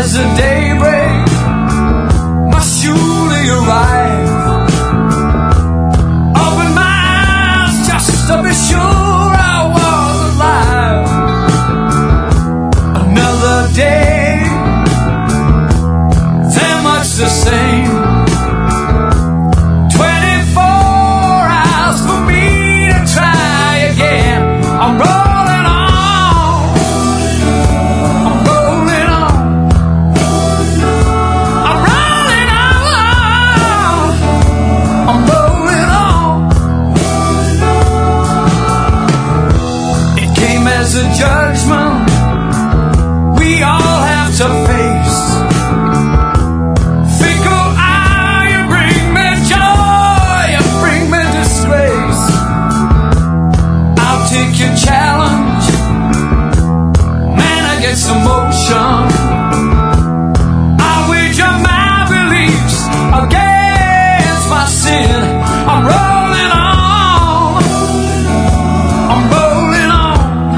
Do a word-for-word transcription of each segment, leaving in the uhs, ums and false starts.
as the daybreak must surely arrive. Open my eyes just to be sure I was alive. Another day, very much the same. Twenty-four hours for me to try again. I'm rolling on, I'm rolling on, I'm rolling on, I'm rolling on. It came as a judgment we all have to face. Fickle eye, you bring me joy, you bring me disgrace. I'll take your challenge, man, I get some motion. I'll wager my beliefs against my sin. I'm rolling on, I'm rolling on,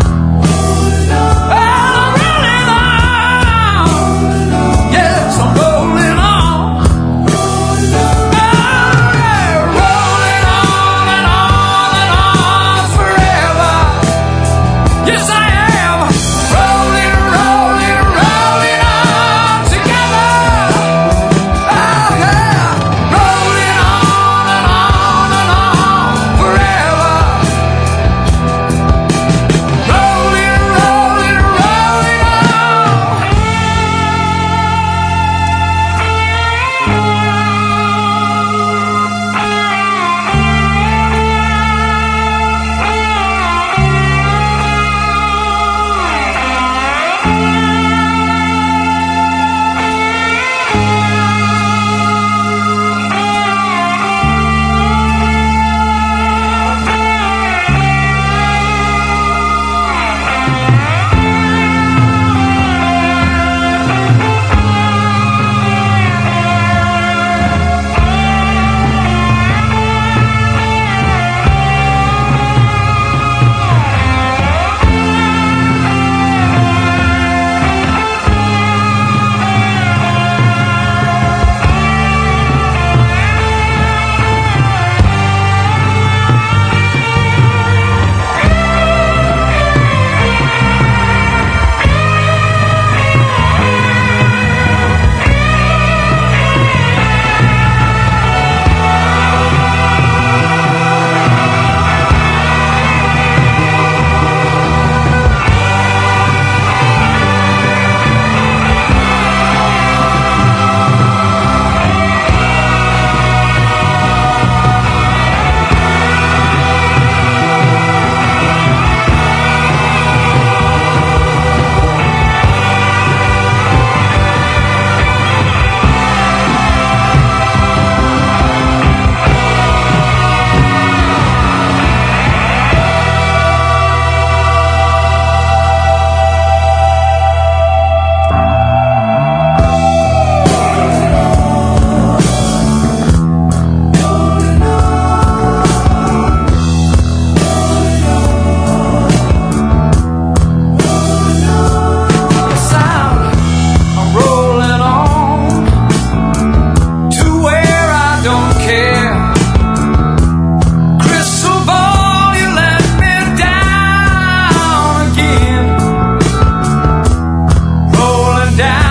I'm rolling on, yes, I'm rolling on. Hey, rolling on and on and on forever. Yes, I am. Rolling, rolling, rolling on together. Oh, yeah. Rolling on and on and on forever. Rolling, rolling, rolling down.